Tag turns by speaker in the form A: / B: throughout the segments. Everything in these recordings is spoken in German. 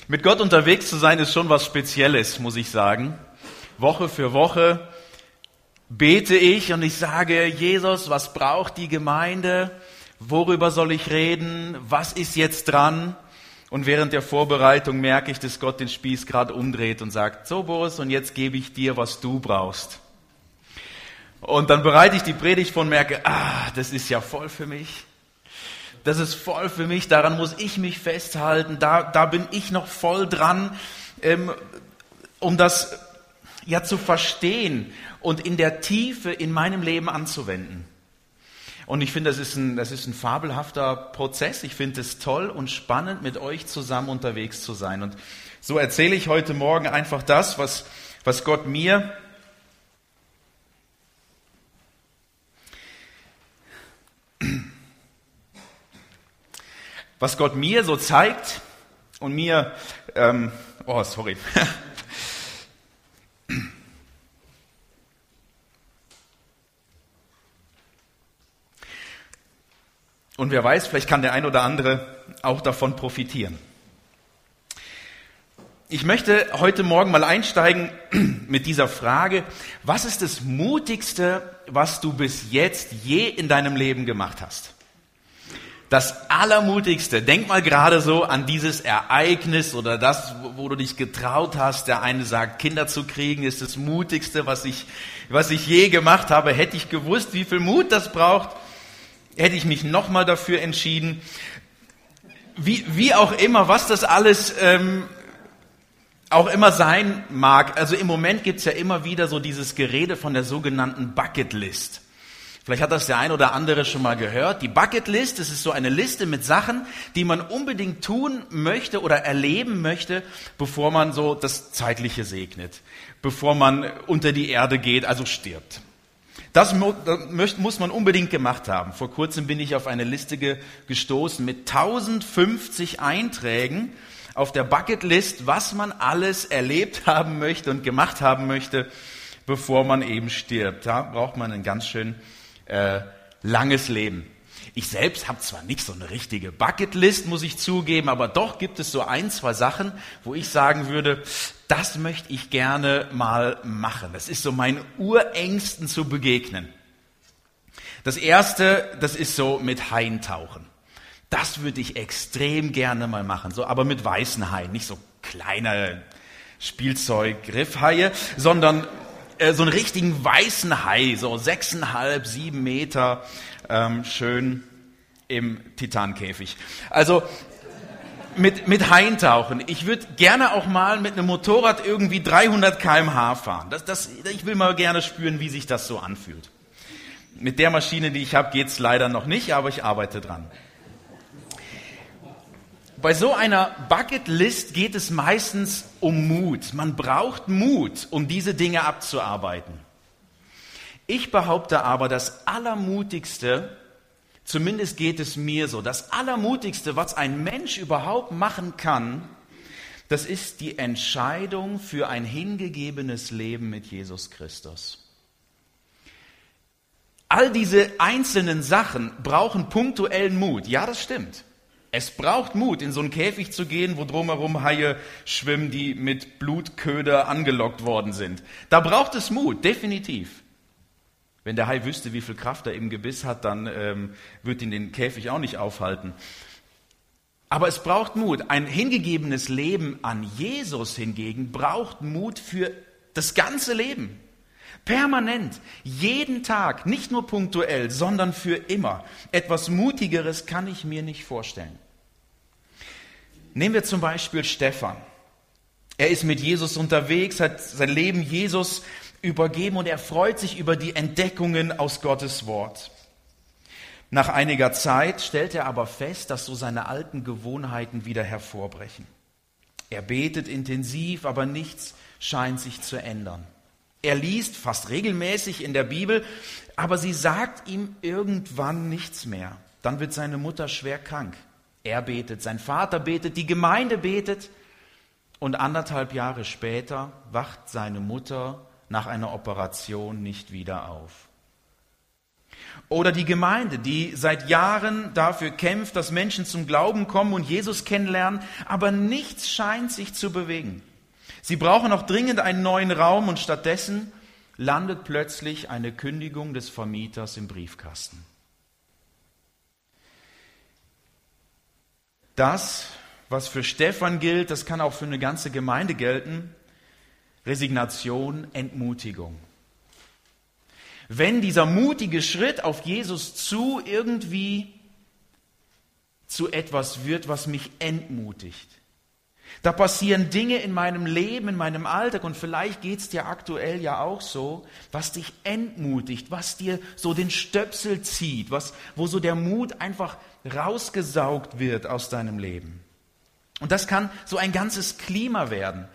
A: Mit Gott unterwegs zu sein, ist schon was Spezielles, muss ich sagen. Woche für Woche bete ich und ich sage, Jesus, was braucht die Gemeinde? Worüber soll ich reden? Was ist jetzt dran? Und während der Vorbereitung merke ich, dass Gott den Spieß gerade umdreht und sagt, so Boris, und jetzt gebe ich dir, was du brauchst. Und dann bereite ich die Predigt vor und merke, das ist ja voll für mich. Das ist voll für mich, daran muss ich mich festhalten, da bin ich noch voll dran, um das ja zu verstehen und in der Tiefe in meinem Leben anzuwenden. Und ich finde, das ist ein fabelhafter Prozess. Ich finde es toll und spannend, mit euch zusammen unterwegs zu sein. Und so erzähle ich heute Morgen einfach das, was Gott mir so zeigt und mir, sorry. Und wer weiß, vielleicht kann der ein oder andere auch davon profitieren. Ich möchte heute Morgen mal einsteigen mit dieser Frage, was ist das Mutigste, was du bis jetzt je in deinem Leben gemacht hast? Das Allermutigste, denk mal gerade so an dieses Ereignis oder das, wo du dich getraut hast. Der eine sagt, Kinder zu kriegen ist das Mutigste, was ich je gemacht habe. Hätte ich gewusst, wie viel Mut das braucht, hätte ich mich nochmal dafür entschieden. Wie auch immer, was das alles auch immer sein mag. Also im Moment gibt's ja immer wieder so dieses Gerede von der sogenannten Bucketlist. Vielleicht hat das der ein oder andere schon mal gehört. Die Bucketlist, das ist so eine Liste mit Sachen, die man unbedingt tun möchte oder erleben möchte, bevor man so das Zeitliche segnet, bevor man unter die Erde geht, also stirbt. Das muss man unbedingt gemacht haben. Vor kurzem bin ich auf eine Liste gestoßen mit 1050 Einträgen auf der Bucketlist, was man alles erlebt haben möchte und gemacht haben möchte, bevor man eben stirbt. Da braucht man ein ganz schön langes Leben. Ich selbst habe zwar nicht so eine richtige Bucketlist, muss ich zugeben, aber doch gibt es so ein, zwei Sachen, wo ich sagen würde, das möchte ich gerne mal machen. Das ist so meinen Urängsten zu begegnen. Das erste, das ist so mit Haien tauchen. Das würde ich extrem gerne mal machen, so, aber mit weißen Haien, nicht so kleine Spielzeug-Griffhaie, sondern so einen richtigen weißen Hai, so 6,5, 7 Meter, schön im Titankäfig. Also mit Haien tauchen. Ich würde gerne auch mal mit einem Motorrad irgendwie 300 km/h fahren. Ich will mal gerne spüren, wie sich das so anfühlt. Mit der Maschine, die ich habe, geht's leider noch nicht, aber ich arbeite dran. Bei so einer Bucketlist geht es meistens um Mut. Man braucht Mut, um diese Dinge abzuarbeiten. Ich behaupte aber, das Allermutigste, zumindest geht es mir so, das Allermutigste, was ein Mensch überhaupt machen kann, das ist die Entscheidung für ein hingegebenes Leben mit Jesus Christus. All diese einzelnen Sachen brauchen punktuellen Mut. Ja, das stimmt. Es braucht Mut, in so einen Käfig zu gehen, wo drumherum Haie schwimmen, die mit Blutköder angelockt worden sind. Da braucht es Mut, definitiv. Wenn der Hai wüsste, wie viel Kraft er im Gebiss hat, dann wird ihn den Käfig auch nicht aufhalten. Aber es braucht Mut. Ein hingegebenes Leben an Jesus hingegen braucht Mut für das ganze Leben. Permanent, jeden Tag, nicht nur punktuell, sondern für immer. Etwas Mutigeres kann ich mir nicht vorstellen. Nehmen wir zum Beispiel Stefan. Er ist mit Jesus unterwegs, hat sein Leben Jesus übergeben und er freut sich über die Entdeckungen aus Gottes Wort. Nach einiger Zeit stellt er aber fest, dass so seine alten Gewohnheiten wieder hervorbrechen. Er betet intensiv, aber nichts scheint sich zu ändern. Er liest fast regelmäßig in der Bibel, aber sie sagt ihm irgendwann nichts mehr. Dann wird seine Mutter schwer krank. Er betet, sein Vater betet, die Gemeinde betet und 1,5 Jahre später wacht seine Mutter nach einer Operation nicht wieder auf. Oder die Gemeinde, die seit Jahren dafür kämpft, dass Menschen zum Glauben kommen und Jesus kennenlernen, aber nichts scheint sich zu bewegen. Sie brauchen noch dringend einen neuen Raum und stattdessen landet plötzlich eine Kündigung des Vermieters im Briefkasten. Das, was für Stephan gilt, das kann auch für eine ganze Gemeinde gelten: Resignation, Entmutigung. Wenn dieser mutige Schritt auf Jesus zu irgendwie zu etwas wird, was mich entmutigt. Da passieren Dinge in meinem Leben, in meinem Alltag, und vielleicht geht es dir aktuell ja auch so, was dich entmutigt, was dir so den Stöpsel zieht, wo so der Mut einfach rausgesaugt wird aus deinem Leben. Und das kann so ein ganzes Klima werden,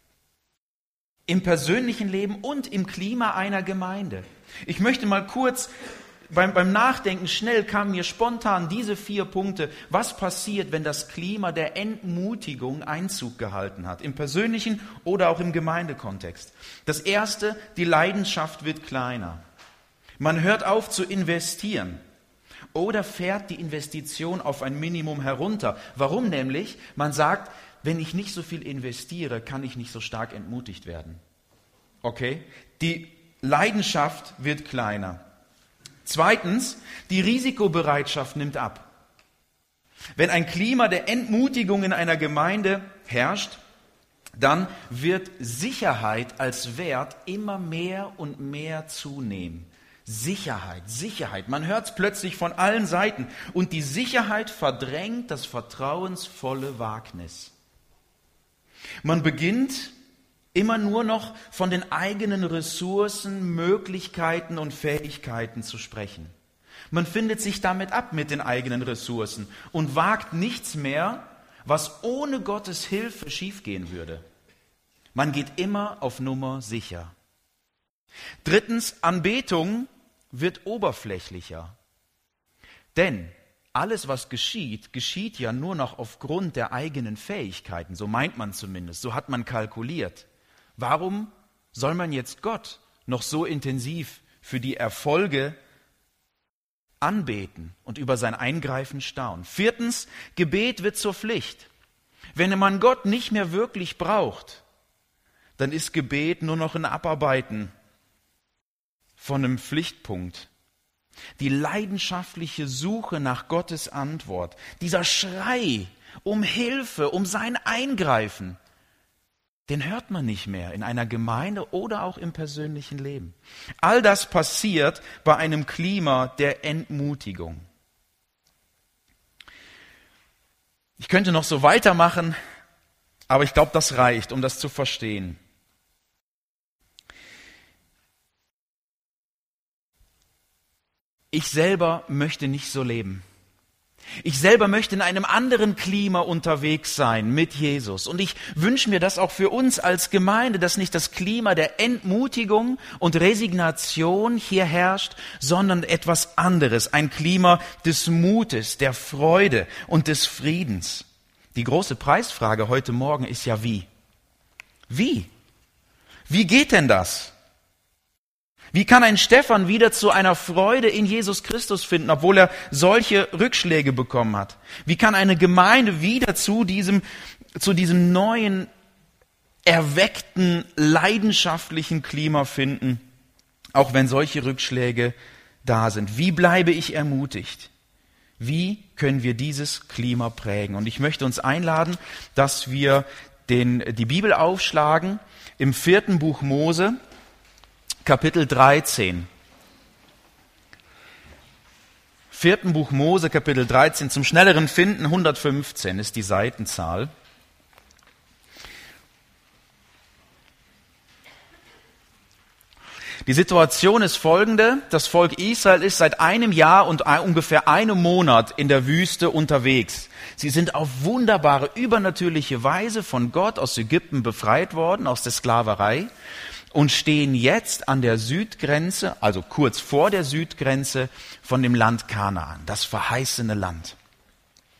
A: im persönlichen Leben und im Klima einer Gemeinde. Ich möchte mal kurz, beim Nachdenken schnell kamen mir spontan diese 4 Punkte, was passiert, wenn das Klima der Entmutigung Einzug gehalten hat, im persönlichen oder auch im Gemeindekontext. Das erste, die Leidenschaft wird kleiner. Man hört auf zu investieren oder fährt die Investition auf ein Minimum herunter. Warum nämlich? Man sagt, wenn ich nicht so viel investiere, kann ich nicht so stark entmutigt werden. Okay? Die Leidenschaft wird kleiner. Zweitens, die Risikobereitschaft nimmt ab. Wenn ein Klima der Entmutigung in einer Gemeinde herrscht, dann wird Sicherheit als Wert immer mehr und mehr zunehmen. Sicherheit. Man hört es plötzlich von allen Seiten. Und die Sicherheit verdrängt das vertrauensvolle Wagnis. Man beginnt immer nur noch von den eigenen Ressourcen, Möglichkeiten und Fähigkeiten zu sprechen. Man findet sich damit ab mit den eigenen Ressourcen und wagt nichts mehr, was ohne Gottes Hilfe schiefgehen würde. Man geht immer auf Nummer sicher. Drittens, Anbetung wird oberflächlicher. Denn alles, was geschieht, geschieht ja nur noch aufgrund der eigenen Fähigkeiten. So meint man zumindest, so hat man kalkuliert. Warum soll man jetzt Gott noch so intensiv für die Erfolge anbeten und über sein Eingreifen staunen? Viertens, Gebet wird zur Pflicht. Wenn man Gott nicht mehr wirklich braucht, dann ist Gebet nur noch ein Abarbeiten von einem Pflichtpunkt. Die leidenschaftliche Suche nach Gottes Antwort, dieser Schrei um Hilfe, um sein Eingreifen, den hört man nicht mehr in einer Gemeinde oder auch im persönlichen Leben. All das passiert bei einem Klima der Entmutigung. Ich könnte noch so weitermachen, aber ich glaube, das reicht, um das zu verstehen. Ich selber möchte nicht so leben. Ich selber möchte in einem anderen Klima unterwegs sein mit Jesus. Und ich wünsche mir das auch für uns als Gemeinde, dass nicht das Klima der Entmutigung und Resignation hier herrscht, sondern etwas anderes. Ein Klima des Mutes, der Freude und des Friedens. Die große Preisfrage heute Morgen ist ja wie? Wie? Wie geht denn das? Wie kann ein Stephan wieder zu einer Freude in Jesus Christus finden, obwohl er solche Rückschläge bekommen hat? Wie kann eine Gemeinde wieder zu diesem neuen, erweckten, leidenschaftlichen Klima finden, auch wenn solche Rückschläge da sind? Wie bleibe ich ermutigt? Wie können wir dieses Klima prägen? Und ich möchte uns einladen, dass wir die Bibel aufschlagen im 4. Buch Mose, Kapitel 13. 4. Buch Mose, Kapitel 13. Zum schnelleren Finden 115 ist die Seitenzahl. Die Situation ist folgende: Das Volk Israel ist seit einem Jahr und ungefähr einem Monat in der Wüste unterwegs. Sie sind auf wunderbare, übernatürliche Weise von Gott aus Ägypten befreit worden, aus der Sklaverei, und stehen jetzt an der Südgrenze, also kurz vor der Südgrenze von dem Land Kanaan, das verheißene Land.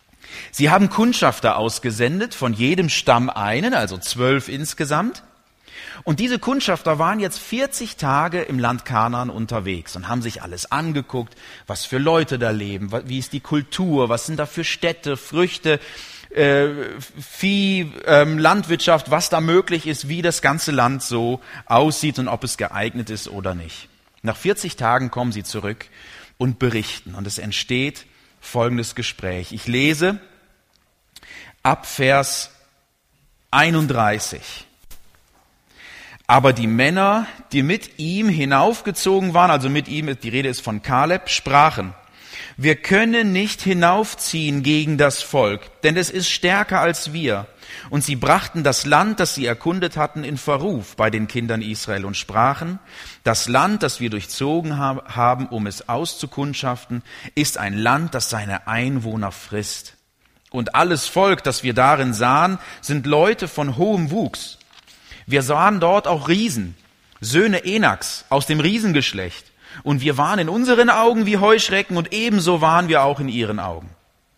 A: Sie haben Kundschafter ausgesendet, von jedem Stamm einen, also 12 insgesamt. Und diese Kundschafter waren jetzt 40 Tage im Land Kanaan unterwegs und haben sich alles angeguckt, was für Leute da leben, wie ist die Kultur, was sind da für Städte, Früchte, Vieh, Landwirtschaft, was da möglich ist, wie das ganze Land so aussieht und ob es geeignet ist oder nicht. Nach 40 Tagen kommen sie zurück und berichten und es entsteht folgendes Gespräch. Ich lese ab Vers 31. Aber die Männer, die mit ihm hinaufgezogen waren, also mit ihm, die Rede ist von Kaleb, sprachen: Wir können nicht hinaufziehen gegen das Volk, denn es ist stärker als wir. Und sie brachten das Land, das sie erkundet hatten, in Verruf bei den Kindern Israel und sprachen: Das Land, das wir durchzogen haben, um es auszukundschaften, ist ein Land, das seine Einwohner frisst. Und alles Volk, das wir darin sahen, sind Leute von hohem Wuchs. Wir sahen dort auch Riesen, Söhne Enaks aus dem Riesengeschlecht. Und wir waren in unseren Augen wie Heuschrecken und ebenso waren wir auch in ihren Augen.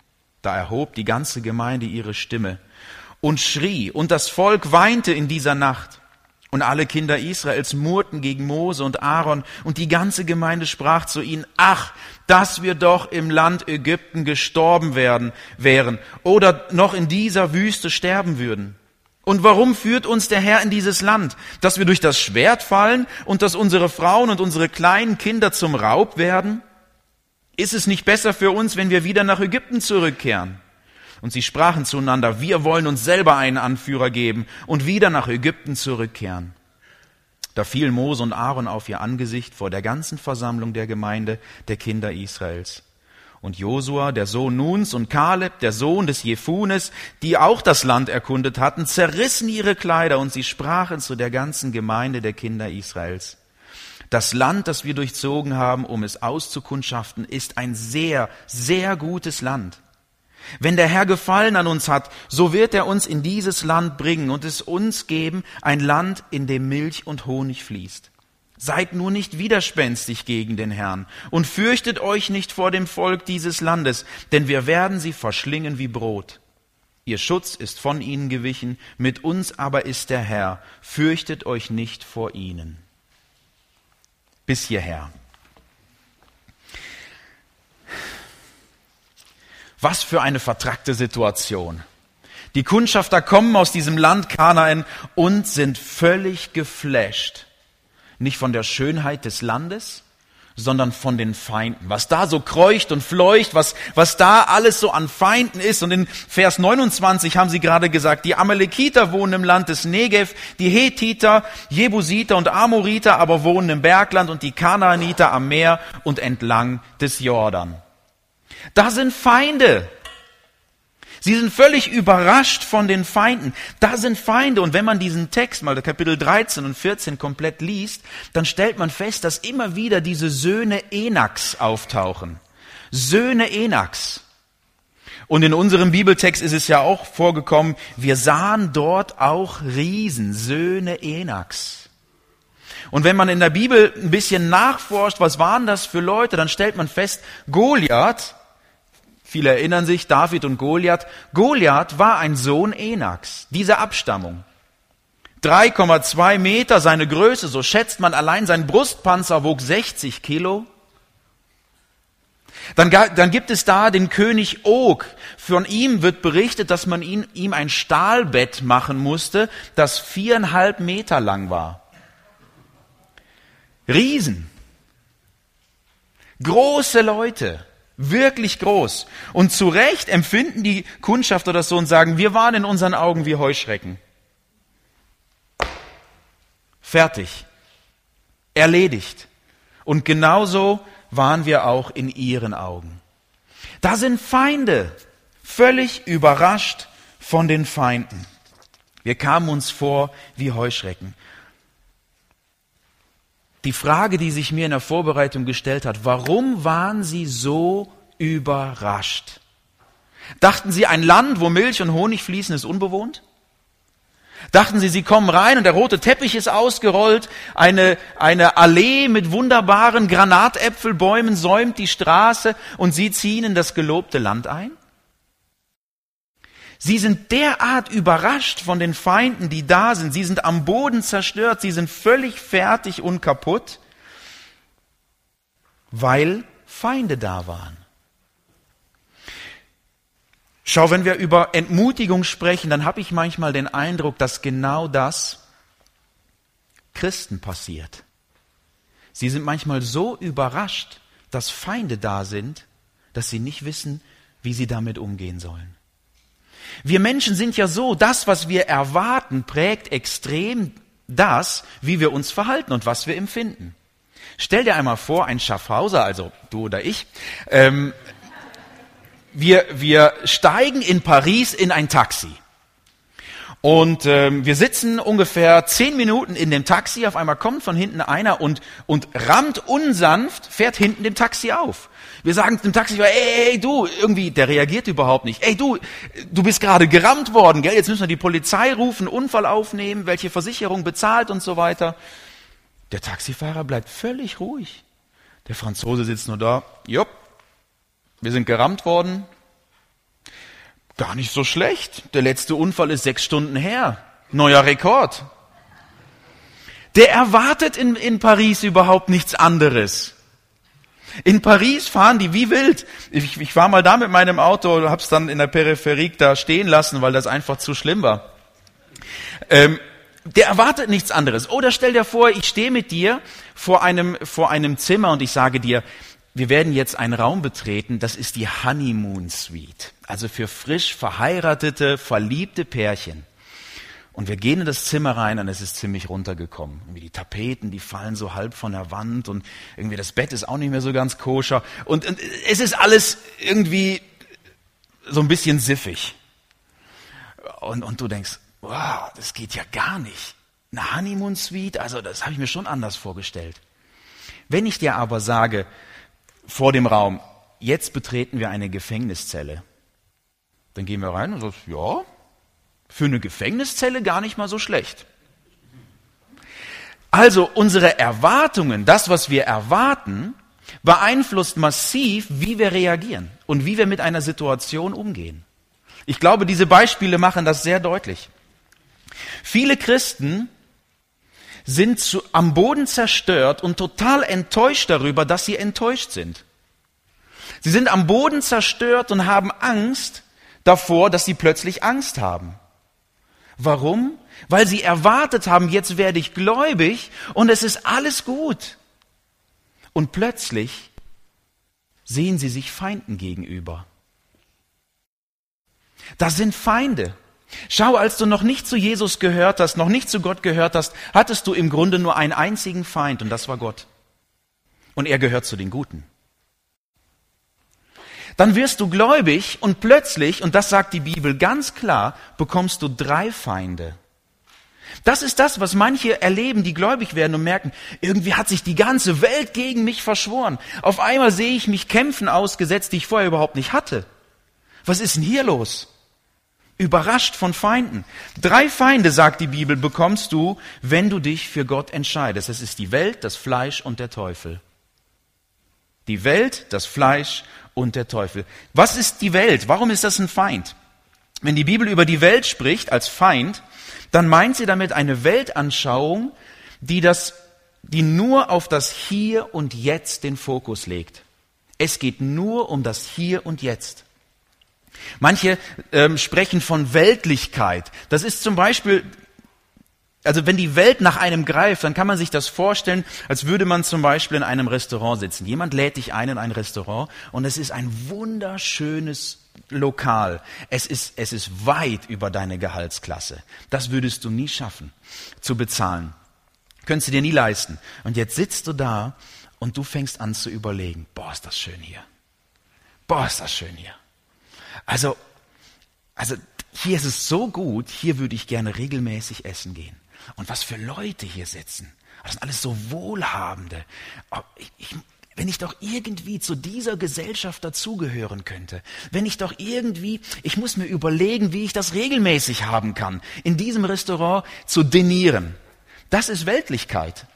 A: Da erhob die ganze Gemeinde ihre Stimme und schrie, und das Volk weinte in dieser Nacht. Und alle Kinder Israels murrten gegen Mose und Aaron, und die ganze Gemeinde sprach zu ihnen: Ach, dass wir doch im Land Ägypten gestorben wären oder noch in dieser Wüste sterben würden. Und warum führt uns der Herr in dieses Land, dass wir durch das Schwert fallen und dass unsere Frauen und unsere kleinen Kinder zum Raub werden? Ist es nicht besser für uns, wenn wir wieder nach Ägypten zurückkehren? Und sie sprachen zueinander: Wir wollen uns selber einen Anführer geben und wieder nach Ägypten zurückkehren. Da fiel Mose und Aaron auf ihr Angesicht vor der ganzen Versammlung der Gemeinde der Kinder Israels. Und Josua, der Sohn Nuns, und Kaleb, der Sohn des Jefunes, die auch das Land erkundet hatten, zerrissen ihre Kleider und sie sprachen zu der ganzen Gemeinde der Kinder Israels: Das Land, das wir durchzogen haben, um es auszukundschaften, ist ein sehr, sehr gutes Land. Wenn der Herr Gefallen an uns hat, so wird er uns in dieses Land bringen und es uns geben, ein Land, in dem Milch und Honig fließt. Seid nur nicht widerspenstig gegen den Herrn und fürchtet euch nicht vor dem Volk dieses Landes, denn wir werden sie verschlingen wie Brot. Ihr Schutz ist von ihnen gewichen, mit uns aber ist der Herr. Fürchtet euch nicht vor ihnen. Bis hierher. Was für eine vertrackte Situation. Die Kundschafter kommen aus diesem Land Kanaan und sind völlig geflasht. Nicht von der Schönheit des Landes, sondern von den Feinden. Was da so kreucht und fleucht, was da alles so an Feinden ist. Und in Vers 29 haben sie gerade gesagt, die Amalekiter wohnen im Land des Negev, die Hethiter, Jebusiter und Amoriter aber wohnen im Bergland und die Kanaaniter am Meer und entlang des Jordan. Da sind Feinde. Sie sind völlig überrascht von den Feinden. Da sind Feinde. Und wenn man diesen Text mal, Kapitel 13 und 14 komplett liest, dann stellt man fest, dass immer wieder diese Söhne Enaks auftauchen. Söhne Enaks. Und in unserem Bibeltext ist es ja auch vorgekommen, wir sahen dort auch Riesen, Söhne Enaks. Und wenn man in der Bibel ein bisschen nachforscht, was waren das für Leute, dann stellt man fest, Goliath, viele erinnern sich, David und Goliath. Goliath war ein Sohn Enaks, dieser Abstammung. 3,2 Meter seine Größe, so schätzt man, allein sein Brustpanzer wog 60 Kilo. Dann gibt es da den König Og. Von ihm wird berichtet, dass man ihm ein Stahlbett machen musste, das 4,5 Meter lang war. Riesen. Große Leute. Wirklich groß. Und zu Recht empfinden die Kundschafter das so und sagen, wir waren in unseren Augen wie Heuschrecken. Fertig. Erledigt. Und genauso waren wir auch in ihren Augen. Da sind Feinde. Völlig überrascht von den Feinden. Wir kamen uns vor wie Heuschrecken. Die Frage, die sich mir in der Vorbereitung gestellt hat, warum waren sie so überrascht? Dachten sie, ein Land, wo Milch und Honig fließen, ist unbewohnt? Dachten sie kommen rein und der rote Teppich ist ausgerollt, eine Allee mit wunderbaren Granatäpfelbäumen säumt die Straße und sie ziehen in das gelobte Land ein? Sie sind derart überrascht von den Feinden, die da sind. Sie sind am Boden zerstört. Sie sind völlig fertig und kaputt, weil Feinde da waren. Schau, wenn wir über Entmutigung sprechen, dann habe ich manchmal den Eindruck, dass genau das Christen passiert. Sie sind manchmal so überrascht, dass Feinde da sind, dass sie nicht wissen, wie sie damit umgehen sollen. Wir Menschen sind ja so, das, was wir erwarten, prägt extrem das, wie wir uns verhalten und was wir empfinden. Stell dir einmal vor, ein Schaffhauser, also du oder ich, wir steigen in Paris in ein Taxi. Und wir sitzen ungefähr 10 Minuten in dem Taxi, auf einmal kommt von hinten einer und rammt unsanft, fährt hinten dem Taxi auf. Wir sagen dem Taxifahrer, ey, du, irgendwie, der reagiert überhaupt nicht. Ey, du bist gerade gerammt worden, gell? Jetzt müssen wir die Polizei rufen, Unfall aufnehmen, welche Versicherung bezahlt und so weiter. Der Taxifahrer bleibt völlig ruhig. Der Franzose sitzt nur da, jupp, wir sind gerammt worden. Gar nicht so schlecht. Der letzte Unfall ist 6 Stunden her. Neuer Rekord. Der erwartet in Paris überhaupt nichts anderes. In Paris fahren die wie wild. Ich war mal da mit meinem Auto, hab's dann in der Peripherie da stehen lassen, weil das einfach zu schlimm war. Der erwartet nichts anderes. Oder stell dir vor, ich stehe mit dir vor einem Zimmer und ich sage dir, wir werden jetzt einen Raum betreten, das ist die Honeymoon Suite. Also für frisch verheiratete, verliebte Pärchen. Und wir gehen in das Zimmer rein und es ist ziemlich runtergekommen. Irgendwie die Tapeten, die fallen so halb von der Wand und irgendwie das Bett ist auch nicht mehr so ganz koscher. Und es ist alles irgendwie so ein bisschen siffig. Und du denkst, wow, das geht ja gar nicht. Eine Honeymoon Suite, also das habe ich mir schon anders vorgestellt. Wenn ich dir aber sage, vor dem Raum, jetzt betreten wir eine Gefängniszelle, dann gehen wir rein und sagst, ja, für eine Gefängniszelle gar nicht mal so schlecht. Also unsere Erwartungen, das, was wir erwarten, beeinflusst massiv, wie wir reagieren und wie wir mit einer Situation umgehen. Ich glaube, diese Beispiele machen das sehr deutlich. Viele Christen sind am Boden zerstört und total enttäuscht darüber, dass sie enttäuscht sind. Sie sind am Boden zerstört und haben Angst davor, dass sie plötzlich Angst haben. Warum? Weil sie erwartet haben, jetzt werde ich gläubig und es ist alles gut. Und plötzlich sehen sie sich Feinden gegenüber. Das sind Feinde. Schau, als du noch nicht zu Jesus gehört hast, noch nicht zu Gott gehört hast, hattest du im Grunde nur einen einzigen Feind und das war Gott. Und er gehört zu den Guten. Dann wirst du gläubig und plötzlich, und das sagt die Bibel ganz klar, bekommst du 3 Feinde. Das ist das, was manche erleben, die gläubig werden und merken, irgendwie hat sich die ganze Welt gegen mich verschworen. Auf einmal sehe ich mich Kämpfen ausgesetzt, die ich vorher überhaupt nicht hatte. Was ist denn hier los? Überrascht von Feinden. 3 Feinde, sagt die Bibel, bekommst du, wenn du dich für Gott entscheidest. Das ist die Welt, das Fleisch und der Teufel. Die Welt, das Fleisch und der Teufel. Was ist die Welt? Warum ist das ein Feind? Wenn die Bibel über die Welt spricht als Feind, dann meint sie damit eine Weltanschauung, die nur auf das Hier und Jetzt den Fokus legt. Es geht nur um das Hier und Jetzt. Manche sprechen von Weltlichkeit. Das ist zum Beispiel, also wenn die Welt nach einem greift, dann kann man sich das vorstellen, als würde man zum Beispiel in einem Restaurant sitzen. Jemand lädt dich ein in ein Restaurant und es ist ein wunderschönes Lokal. Es ist weit über deine Gehaltsklasse. Das würdest du nie schaffen zu bezahlen. Könntest du dir nie leisten. Und jetzt sitzt du da und du fängst an zu überlegen, boah, ist das schön hier. Boah, ist das schön hier. Also hier ist es so gut, hier würde ich gerne regelmäßig essen gehen. Und was für Leute hier sitzen. Das sind alles so Wohlhabende. Wenn ich doch irgendwie zu dieser Gesellschaft dazugehören könnte, ich muss mir überlegen, wie ich das regelmäßig haben kann, in diesem Restaurant zu dinieren. Das ist Weltlichkeit.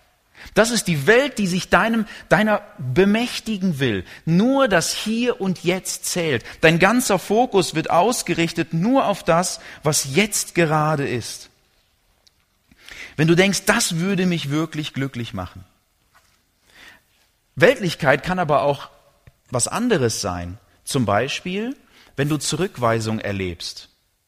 A: Das ist die Welt, die sich deiner bemächtigen will. Nur das Hier und Jetzt zählt. Dein ganzer Fokus wird ausgerichtet nur auf das, was jetzt gerade ist. Wenn du denkst, das würde mich wirklich glücklich machen. Weltlichkeit kann aber auch was anderes sein. Zum Beispiel, wenn du Zurückweisung erlebst.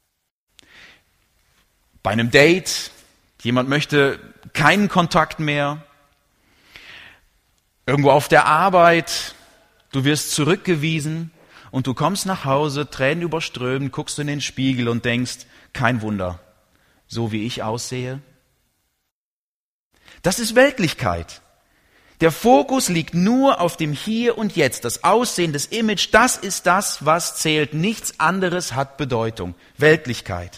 A: Bei einem Date, jemand möchte keinen Kontakt mehr. Irgendwo auf der Arbeit, du wirst zurückgewiesen und du kommst nach Hause, Tränen überströmend, guckst in den Spiegel und denkst, kein Wunder, so wie ich aussehe. Das ist Weltlichkeit. Der Fokus liegt nur auf dem Hier und Jetzt. Das Aussehen, das Image, das ist das, was zählt. Nichts anderes hat Bedeutung. Weltlichkeit.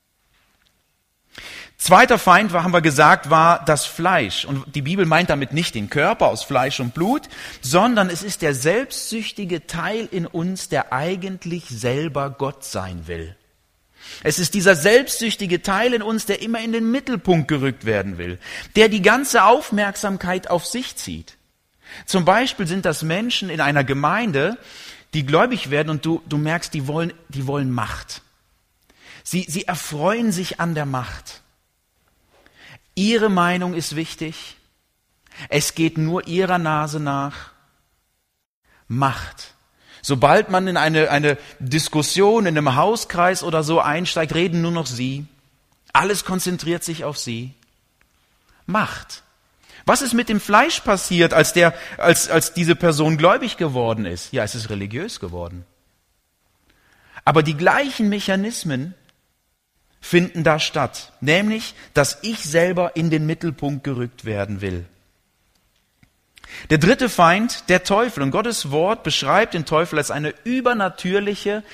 A: Zweiter Feind, haben wir gesagt, war das Fleisch. Und die Bibel meint damit nicht den Körper aus Fleisch und Blut, sondern es ist der selbstsüchtige Teil in uns, der eigentlich selber Gott sein will. Es ist dieser selbstsüchtige Teil in uns, der immer in den Mittelpunkt gerückt werden will, der die ganze Aufmerksamkeit auf sich zieht. Zum Beispiel sind das Menschen in einer Gemeinde, die gläubig werden und du merkst, die wollen Macht. Sie erfreuen sich an der Macht. Ihre Meinung ist wichtig. Es geht nur ihrer Nase nach. Macht. Sobald man in eine Diskussion in einem Hauskreis oder so einsteigt, reden nur noch sie. Alles konzentriert sich auf sie. Macht. Was ist mit dem Fleisch passiert, als diese Person gläubig geworden ist? Ja, es ist religiös geworden. Aber die gleichen Mechanismen finden da statt, nämlich, dass ich selber in den Mittelpunkt gerückt werden will. Der dritte Feind, der Teufel. Und Gottes Wort beschreibt den Teufel als ein übernatürliches,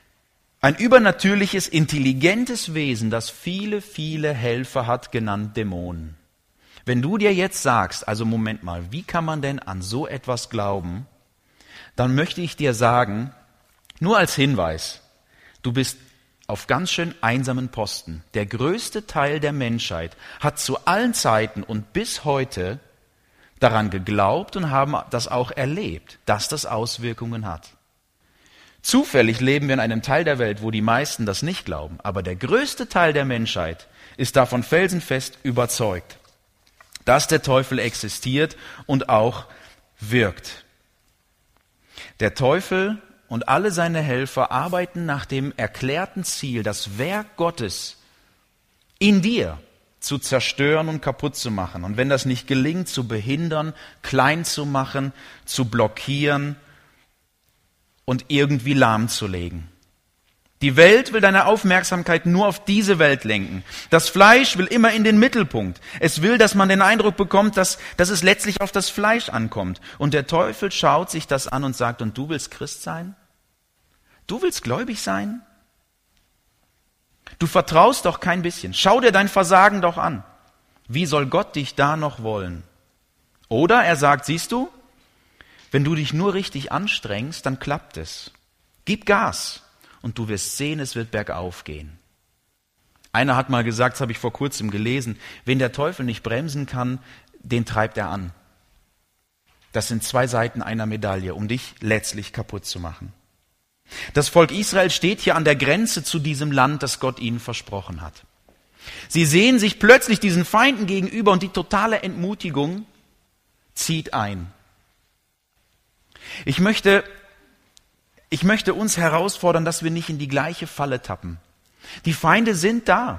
A: intelligentes Wesen, das viele, viele Helfer hat, genannt Dämonen. Wenn du dir jetzt sagst, also Moment mal, wie kann man denn an so etwas glauben? Dann möchte ich dir sagen, nur als Hinweis, du bist auf ganz schön einsamen Posten. Der größte Teil der Menschheit hat zu allen Zeiten und bis heute daran geglaubt und haben das auch erlebt, dass das Auswirkungen hat. Zufällig leben wir in einem Teil der Welt, wo die meisten das nicht glauben, aber der größte Teil der Menschheit ist davon felsenfest überzeugt, dass der Teufel existiert und auch wirkt. Der Teufel und alle seine Helfer arbeiten nach dem erklärten Ziel, das Werk Gottes in dir zu zerstören und kaputt zu machen. Und wenn das nicht gelingt, zu behindern, klein zu machen, zu blockieren und irgendwie lahmzulegen. Die Welt will deine Aufmerksamkeit nur auf diese Welt lenken. Das Fleisch will immer in den Mittelpunkt. Es will, dass man den Eindruck bekommt, dass es letztlich auf das Fleisch ankommt. Und der Teufel schaut sich das an und sagt, und du willst Christ sein? Du willst gläubig sein? Du vertraust doch kein bisschen. Schau dir dein Versagen doch an. Wie soll Gott dich da noch wollen? Oder er sagt, siehst du, wenn du dich nur richtig anstrengst, dann klappt es. Gib Gas und du wirst sehen, es wird bergauf gehen. Einer hat mal gesagt, das habe ich vor kurzem gelesen, wen der Teufel nicht bremsen kann, den treibt er an. Das sind zwei Seiten einer Medaille, um dich letztlich kaputt zu machen. Das Volk Israel steht hier an der Grenze zu diesem Land, das Gott ihnen versprochen hat. Sie sehen sich plötzlich diesen Feinden gegenüber und die totale Entmutigung zieht ein. Ich möchte uns herausfordern, dass wir nicht in die gleiche Falle tappen. Die Feinde sind da.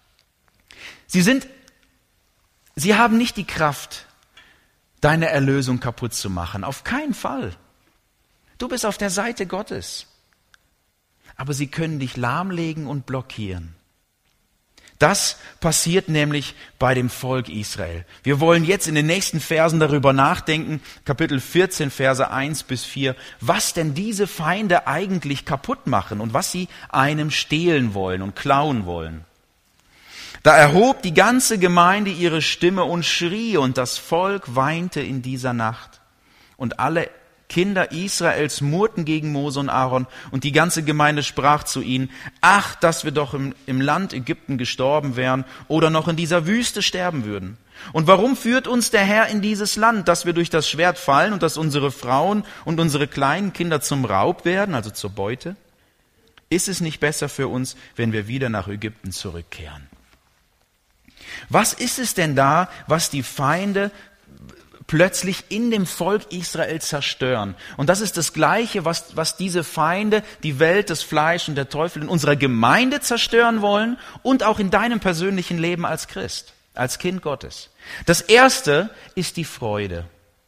A: Sie haben nicht die Kraft, deine Erlösung kaputt zu machen. Auf keinen Fall. Du bist auf der Seite Gottes. Aber sie können dich lahmlegen und blockieren. Das passiert nämlich bei dem Volk Israel. Wir wollen jetzt in den nächsten Versen darüber nachdenken, Kapitel 14, Verse 1 bis 4, was denn diese Feinde eigentlich kaputt machen und was sie einem stehlen wollen und klauen wollen. Da erhob die ganze Gemeinde ihre Stimme und schrie, und das Volk weinte in dieser Nacht. Und alle Kinder Israels murrten gegen Mose und Aaron und die ganze Gemeinde sprach zu ihnen, ach, dass wir doch im Land Ägypten gestorben wären oder noch in dieser Wüste sterben würden. Und warum führt uns der Herr in dieses Land, dass wir durch das Schwert fallen und dass unsere Frauen und unsere kleinen Kinder zum Raub werden, also zur Beute? Ist es nicht besser für uns, wenn wir wieder nach Ägypten zurückkehren? Was ist es denn da, was die Feinde plötzlich in dem Volk Israel zerstören? Und das ist das Gleiche, was diese Feinde, die Welt, das Fleisch und der Teufel in unserer Gemeinde zerstören wollen und auch in deinem persönlichen Leben als Christ, als Kind Gottes. Das Erste ist die Freude.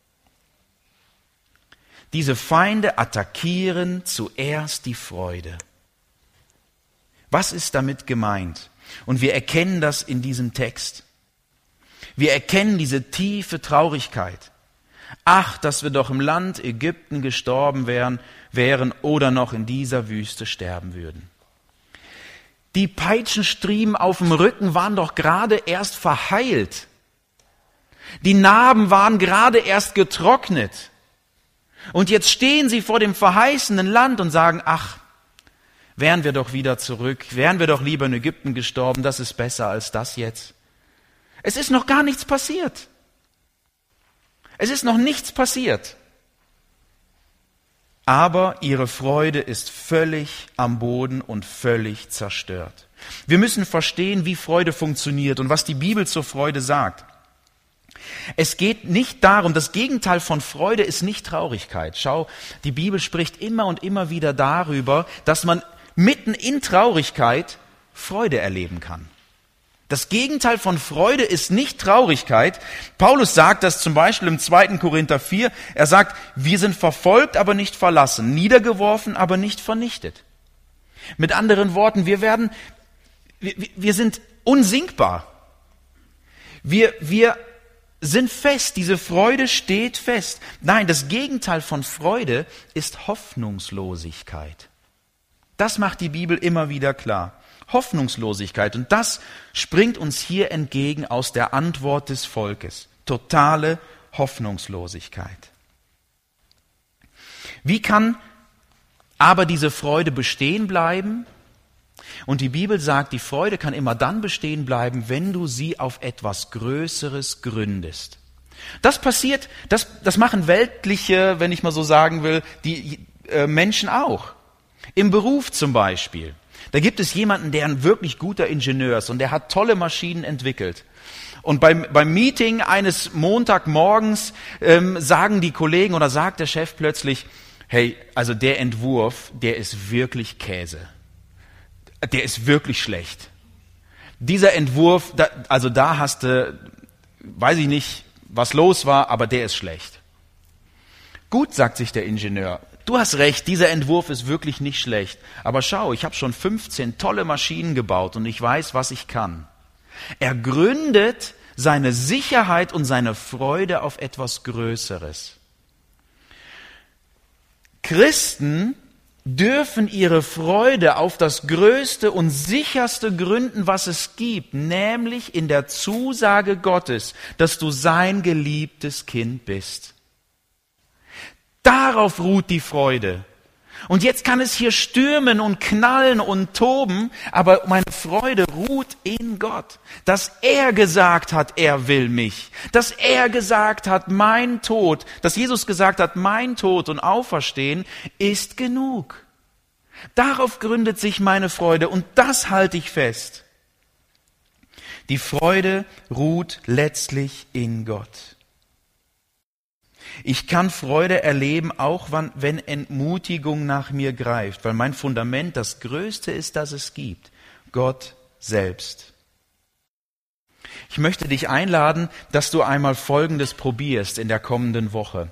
A: Diese Feinde attackieren zuerst die Freude. Was ist damit gemeint? Und wir erkennen das in diesem Text. Wir erkennen diese tiefe Traurigkeit. Ach, dass wir doch im Land Ägypten gestorben wären oder noch in dieser Wüste sterben würden. Die Peitschenstriemen auf dem Rücken waren doch gerade erst verheilt. Die Narben waren gerade erst getrocknet. Und jetzt stehen sie vor dem verheißenen Land und sagen, ach, wären wir doch wieder zurück, wären wir doch lieber in Ägypten gestorben, das ist besser als das jetzt. Es ist noch gar nichts passiert. Es ist noch nichts passiert. Aber ihre Freude ist völlig am Boden und völlig zerstört. Wir müssen verstehen, wie Freude funktioniert und was die Bibel zur Freude sagt. Es geht nicht darum, das Gegenteil von Freude ist nicht Traurigkeit. Schau, die Bibel spricht immer und immer wieder darüber, dass man mitten in Traurigkeit Freude erleben kann. Das Gegenteil von Freude ist nicht Traurigkeit. Paulus sagt das zum Beispiel im 2. Korinther 4. Er sagt, wir sind verfolgt, aber nicht verlassen, niedergeworfen, aber nicht vernichtet. Mit anderen Worten, wir sind unsinkbar. Wir sind fest, diese Freude steht fest. Nein, das Gegenteil von Freude ist Hoffnungslosigkeit. Das macht die Bibel immer wieder klar. Hoffnungslosigkeit. Und das springt uns hier entgegen aus der Antwort des Volkes. Totale Hoffnungslosigkeit. Wie kann aber diese Freude bestehen bleiben? Und die Bibel sagt, die Freude kann immer dann bestehen bleiben, wenn du sie auf etwas Größeres gründest. Das passiert, das machen weltliche, wenn ich mal so sagen will, die Menschen auch. Im Beruf zum Beispiel. Da gibt es jemanden, der ein wirklich guter Ingenieur ist und der hat tolle Maschinen entwickelt. Und beim Meeting eines Montagmorgens sagen die Kollegen oder sagt der Chef plötzlich, hey, also der Entwurf, der ist wirklich Käse. Der ist wirklich schlecht. Dieser Entwurf, da hast du, weiß ich nicht, was los war, aber der ist schlecht. Gut, sagt sich der Ingenieur. Du hast recht, dieser Entwurf ist wirklich nicht schlecht. Aber schau, ich habe schon 15 tolle Maschinen gebaut und ich weiß, was ich kann. Er gründet seine Sicherheit und seine Freude auf etwas Größeres. Christen dürfen ihre Freude auf das Größte und Sicherste gründen, was es gibt, nämlich in der Zusage Gottes, dass du sein geliebtes Kind bist. Darauf ruht die Freude. Und jetzt kann es hier stürmen und knallen und toben, aber meine Freude ruht in Gott. Dass er gesagt hat, er will mich. Dass er gesagt hat, mein Tod, dass Jesus gesagt hat, mein Tod und Auferstehen ist genug. Darauf gründet sich meine Freude und das halte ich fest. Die Freude ruht letztlich in Gott. Ich kann Freude erleben, auch wenn Entmutigung nach mir greift, weil mein Fundament das Größte ist, das es gibt, Gott selbst. Ich möchte dich einladen, dass du einmal Folgendes probierst in der kommenden Woche.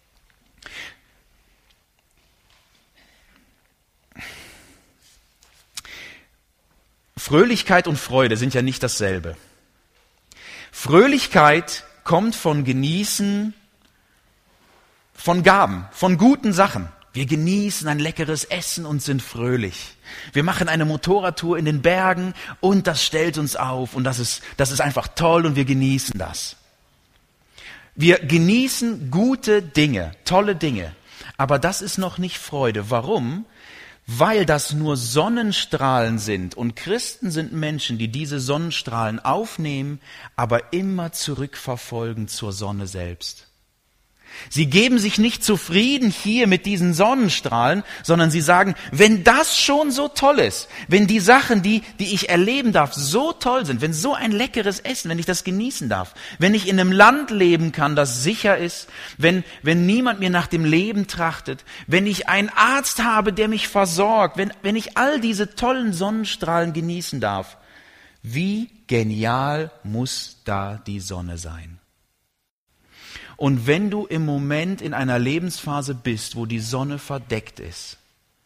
A: Fröhlichkeit und Freude sind ja nicht dasselbe. Fröhlichkeit kommt von Genießen, von Gaben, von guten Sachen. Wir genießen ein leckeres Essen und sind fröhlich. Wir machen eine Motorradtour in den Bergen und das stellt uns auf und das ist einfach toll und wir genießen das. Wir genießen gute Dinge, tolle Dinge. Aber das ist noch nicht Freude. Warum? Weil das nur Sonnenstrahlen sind. Und Christen sind Menschen, die diese Sonnenstrahlen aufnehmen, aber immer zurückverfolgen zur Sonne selbst. Sie geben sich nicht zufrieden hier mit diesen Sonnenstrahlen, sondern sie sagen, wenn das schon so toll ist, wenn die Sachen, die ich erleben darf, so toll sind, wenn so ein leckeres Essen, wenn ich das genießen darf, wenn ich in einem Land leben kann, das sicher ist, wenn niemand mir nach dem Leben trachtet, wenn ich einen Arzt habe, der mich versorgt, wenn ich all diese tollen Sonnenstrahlen genießen darf, wie genial muss da die Sonne sein? Und wenn du im Moment in einer Lebensphase bist, wo die Sonne verdeckt ist,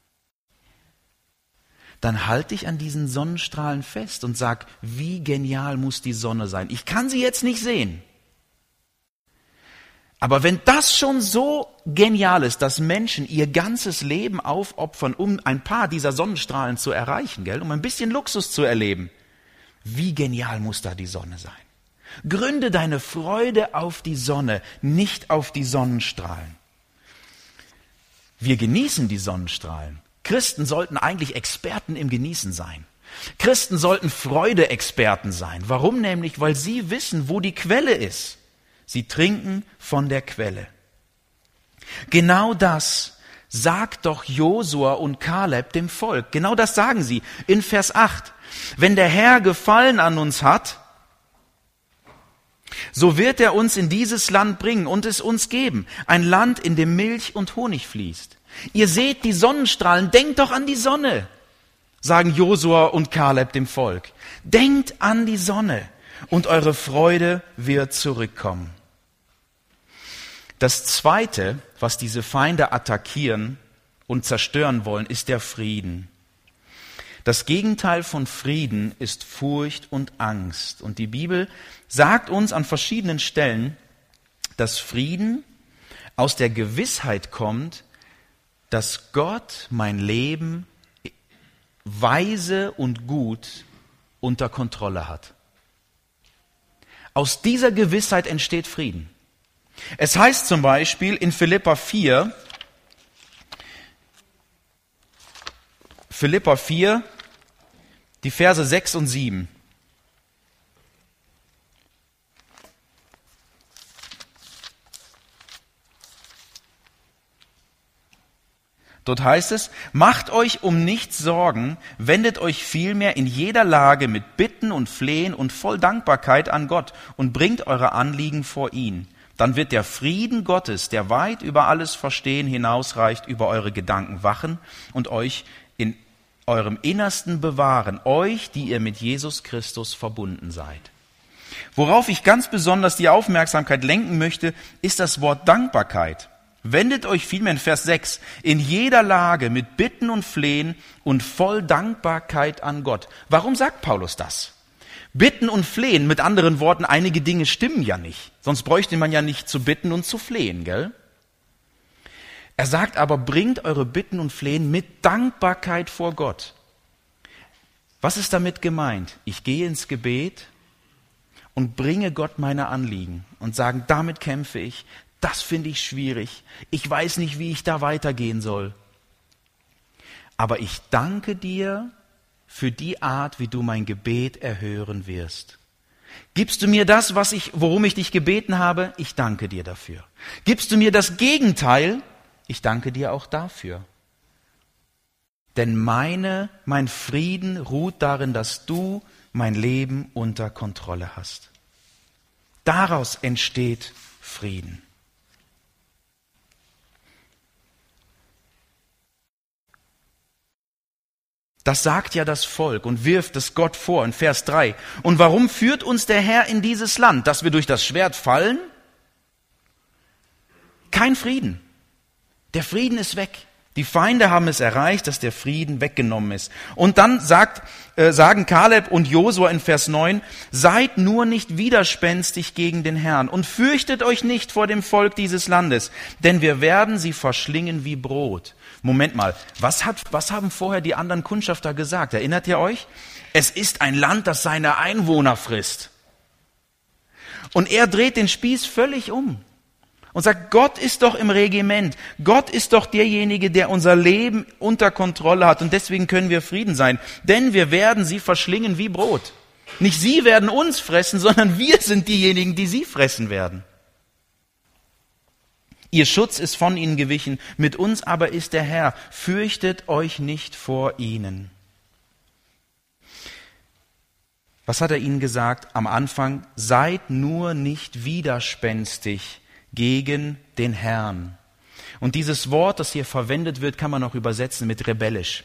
A: dann halt dich an diesen Sonnenstrahlen fest und sag, wie genial muss die Sonne sein. Ich kann sie jetzt nicht sehen. Aber wenn das schon so genial ist, dass Menschen ihr ganzes Leben aufopfern, um ein paar dieser Sonnenstrahlen zu erreichen, gell, um ein bisschen Luxus zu erleben, wie genial muss da die Sonne sein? Gründe deine Freude auf die Sonne, nicht auf die Sonnenstrahlen. Wir genießen die Sonnenstrahlen. Christen sollten eigentlich Experten im Genießen sein. Christen sollten Freude-Experten sein. Warum nämlich? Weil sie wissen, wo die Quelle ist. Sie trinken von der Quelle. Genau das sagt doch Josua und Kaleb dem Volk. Genau das sagen sie in Vers 8. Wenn der Herr Gefallen an uns hat, so wird er uns in dieses Land bringen und es uns geben. Ein Land, in dem Milch und Honig fließt. Ihr seht die Sonnenstrahlen, denkt doch an die Sonne, sagen Josua und Kaleb dem Volk. Denkt an die Sonne und eure Freude wird zurückkommen. Das Zweite, was diese Feinde attackieren und zerstören wollen, ist der Frieden. Das Gegenteil von Frieden ist Furcht und Angst. Und die Bibel sagt uns an verschiedenen Stellen, dass Frieden aus der Gewissheit kommt, dass Gott mein Leben weise und gut unter Kontrolle hat. Aus dieser Gewissheit entsteht Frieden. Es heißt zum Beispiel in Philipper 4, die Verse 6 und 7. Dort heißt es, macht euch um nichts Sorgen, wendet euch vielmehr in jeder Lage mit Bitten und Flehen und voll Dankbarkeit an Gott und bringt eure Anliegen vor ihn. Dann wird der Frieden Gottes, der weit über alles Verstehen hinausreicht, über eure Gedanken wachen und euch in eurem Innersten bewahren, euch, die ihr mit Jesus Christus verbunden seid. Worauf ich ganz besonders die Aufmerksamkeit lenken möchte, ist das Wort Dankbarkeit. Wendet euch vielmehr in Vers 6 in jeder Lage mit Bitten und Flehen und voll Dankbarkeit an Gott. Warum sagt Paulus das? Bitten und Flehen, mit anderen Worten, einige Dinge stimmen ja nicht. Sonst bräuchte man ja nicht zu bitten und zu flehen, gell? Er sagt aber, bringt eure Bitten und Flehen mit Dankbarkeit vor Gott. Was ist damit gemeint? Ich gehe ins Gebet und bringe Gott meine Anliegen und sage, damit kämpfe ich, das finde ich schwierig, ich weiß nicht, wie ich da weitergehen soll. Aber ich danke dir für die Art, wie du mein Gebet erhören wirst. Gibst du mir das, worum ich dich gebeten habe? Ich danke dir dafür. Gibst du mir das Gegenteil? Ich danke dir auch dafür. Denn mein Frieden ruht darin, dass du mein Leben unter Kontrolle hast. Daraus entsteht Frieden. Das sagt ja das Volk und wirft es Gott vor in Vers 3. Und warum führt uns der Herr in dieses Land, dass wir durch das Schwert fallen? Kein Frieden. Der Frieden ist weg. Die Feinde haben es erreicht, dass der Frieden weggenommen ist. Und dann sagen Kaleb und Josua in Vers 9, seid nur nicht widerspenstig gegen den Herrn und fürchtet euch nicht vor dem Volk dieses Landes, denn wir werden sie verschlingen wie Brot. Moment mal, was haben vorher die anderen Kundschafter gesagt? Erinnert ihr euch? Es ist ein Land, das seine Einwohner frisst. Und er dreht den Spieß völlig um und sagt, Gott ist doch im Regiment. Gott ist doch derjenige, der unser Leben unter Kontrolle hat. Und deswegen können wir Frieden sein. Denn wir werden sie verschlingen wie Brot. Nicht sie werden uns fressen, sondern wir sind diejenigen, die sie fressen werden. Ihr Schutz ist von ihnen gewichen, mit uns aber ist der Herr. Fürchtet euch nicht vor ihnen. Was hat er ihnen gesagt am Anfang? Seid nur nicht widerspenstig gegen den Herrn. Und dieses Wort, das hier verwendet wird, kann man auch übersetzen mit rebellisch.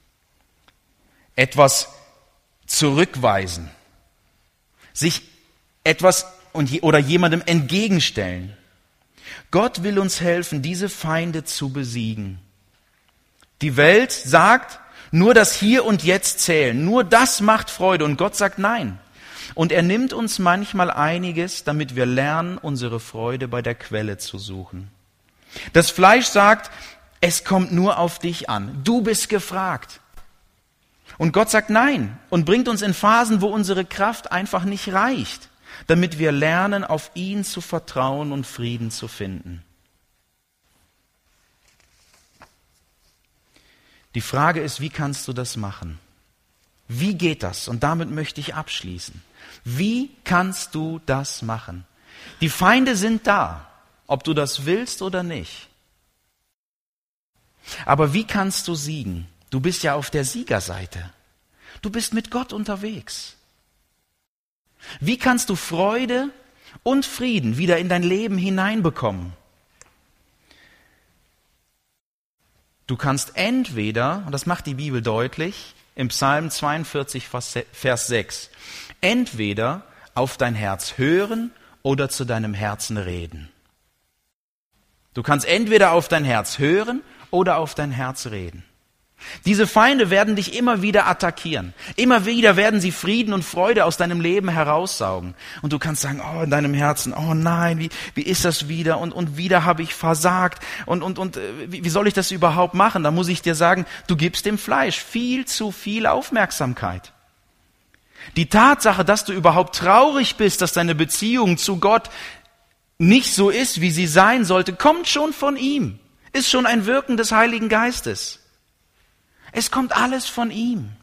A: Etwas zurückweisen. Sich etwas oder jemandem entgegenstellen. Gott will uns helfen, diese Feinde zu besiegen. Die Welt sagt, nur das Hier und Jetzt zählen, nur das macht Freude. Und Gott sagt nein. Und er nimmt uns manchmal einiges, damit wir lernen, unsere Freude bei der Quelle zu suchen. Das Fleisch sagt, es kommt nur auf dich an. Du bist gefragt. Und Gott sagt nein und bringt uns in Phasen, wo unsere Kraft einfach nicht reicht, damit wir lernen, auf ihn zu vertrauen und Frieden zu finden. Die Frage ist, wie kannst du das machen? Wie geht das? Und damit möchte ich abschließen. Wie kannst du das machen? Die Feinde sind da, ob du das willst oder nicht. Aber wie kannst du siegen? Du bist ja auf der Siegerseite. Du bist mit Gott unterwegs. Wie kannst du Freude und Frieden wieder in dein Leben hineinbekommen? Du kannst entweder, und das macht die Bibel deutlich, im Psalm 42, Vers 6, entweder auf dein Herz hören oder zu deinem Herzen reden. Du kannst entweder auf dein Herz hören oder auf dein Herz reden. Diese Feinde werden dich immer wieder attackieren. Immer wieder werden sie Frieden und Freude aus deinem Leben heraussaugen. Und du kannst sagen, oh, in deinem Herzen, oh nein, wie ist das wieder? Und wieder habe ich versagt. Und wie soll ich das überhaupt machen? Da muss ich dir sagen, du gibst dem Fleisch viel zu viel Aufmerksamkeit. Die Tatsache, dass du überhaupt traurig bist, dass deine Beziehung zu Gott nicht so ist, wie sie sein sollte, kommt schon von ihm. Ist schon ein Wirken des Heiligen Geistes. Es kommt alles von ihm.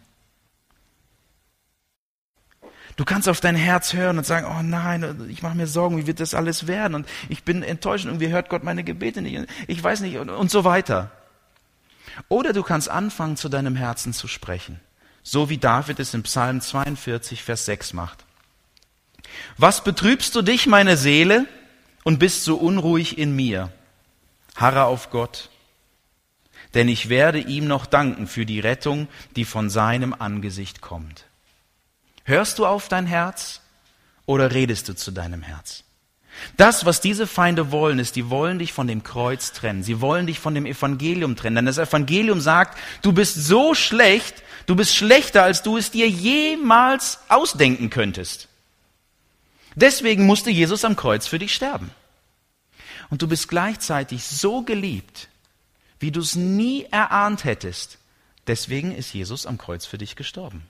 A: Du kannst auf dein Herz hören und sagen, oh nein, ich mache mir Sorgen, wie wird das alles werden? Und ich bin enttäuscht und irgendwie hört Gott meine Gebete nicht. Ich weiß nicht und so weiter. Oder du kannst anfangen, zu deinem Herzen zu sprechen. So wie David es im Psalm 42, Vers 6 macht. Was betrübst du dich, meine Seele, und bist so unruhig in mir? Harre auf Gott. Denn ich werde ihm noch danken für die Rettung, die von seinem Angesicht kommt. Hörst du auf dein Herz oder redest du zu deinem Herz? Das, was diese Feinde wollen, ist, die wollen dich von dem Kreuz trennen. Sie wollen dich von dem Evangelium trennen. Denn das Evangelium sagt, du bist so schlecht, du bist schlechter, als du es dir jemals ausdenken könntest. Deswegen musste Jesus am Kreuz für dich sterben. Und du bist gleichzeitig so geliebt, wie du es nie erahnt hättest. Deswegen ist Jesus am Kreuz für dich gestorben.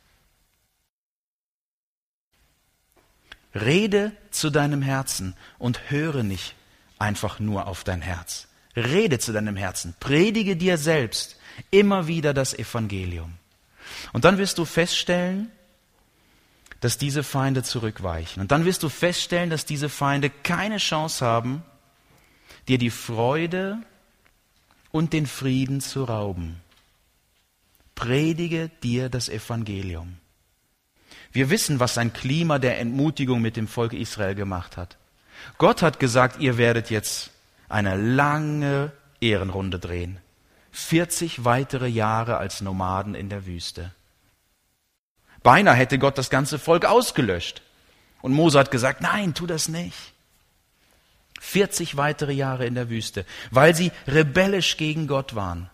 A: Rede zu deinem Herzen und höre nicht einfach nur auf dein Herz. Rede zu deinem Herzen. Predige dir selbst immer wieder das Evangelium. Und dann wirst du feststellen, dass diese Feinde zurückweichen. Und dann wirst du feststellen, dass diese Feinde keine Chance haben, dir die Freude und den Frieden zu rauben. Predige dir das Evangelium. Wir wissen, was ein Klima der Entmutigung mit dem Volk Israel gemacht hat. Gott hat gesagt, ihr werdet jetzt eine lange Ehrenrunde drehen. 40 weitere Jahre als Nomaden in der Wüste. Beinahe hätte Gott das ganze Volk ausgelöscht. Und Mose hat gesagt, nein, tu das nicht. 40 weitere Jahre in der Wüste, weil sie rebellisch gegen Gott waren.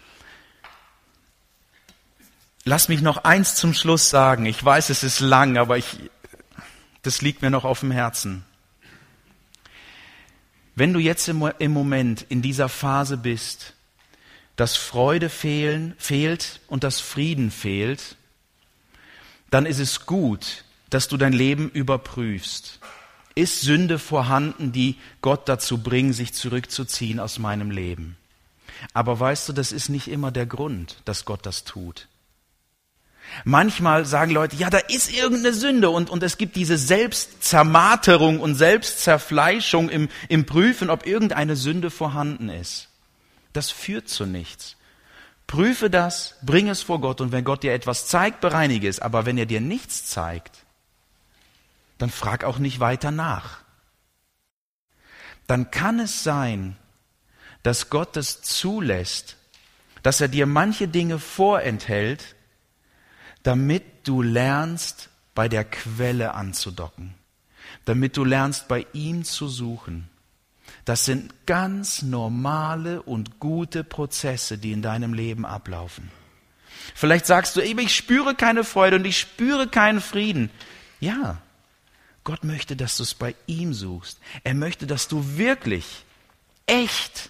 A: Lass mich noch eins zum Schluss sagen. Ich weiß, es ist lang, aber das liegt mir noch auf dem Herzen. Wenn du jetzt im Moment in dieser Phase bist, dass Freude fehlt und dass Frieden fehlt, dann ist es gut, dass du dein Leben überprüfst. Ist Sünde vorhanden, die Gott dazu bringt, sich zurückzuziehen aus meinem Leben? Aber weißt du, das ist nicht immer der Grund, dass Gott das tut. Manchmal sagen Leute, ja, da ist irgendeine Sünde und es gibt diese Selbstzermarterung und Selbstzerfleischung im Prüfen, ob irgendeine Sünde vorhanden ist. Das führt zu nichts. Prüfe das, bring es vor Gott und wenn Gott dir etwas zeigt, bereinige es. Aber wenn er dir nichts zeigt, dann frag auch nicht weiter nach. Dann kann es sein, dass Gott es zulässt, dass er dir manche Dinge vorenthält, damit du lernst, bei der Quelle anzudocken, damit du lernst, bei ihm zu suchen. Das sind ganz normale und gute Prozesse, die in deinem Leben ablaufen. Vielleicht sagst du, ich spüre keine Freude und ich spüre keinen Frieden. Ja, Gott möchte, dass du es bei ihm suchst. Er möchte, dass du wirklich echt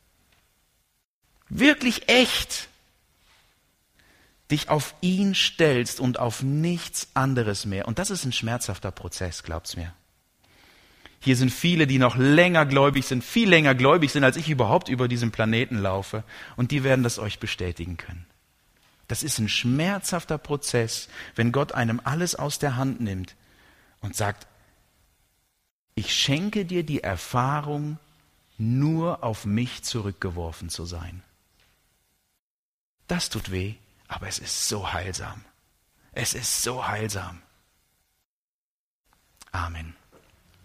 A: dich auf ihn stellst und auf nichts anderes mehr. Und das ist ein schmerzhafter Prozess, glaubt's mir. Hier sind viele, die noch länger gläubig sind, viel länger gläubig sind, als ich überhaupt über diesen Planeten laufe. Und die werden das euch bestätigen können. Das ist ein schmerzhafter Prozess, wenn Gott einem alles aus der Hand nimmt und sagt, ich schenke dir die Erfahrung, nur auf mich zurückgeworfen zu sein. Das tut weh, aber es ist so heilsam. Es ist so heilsam. Amen.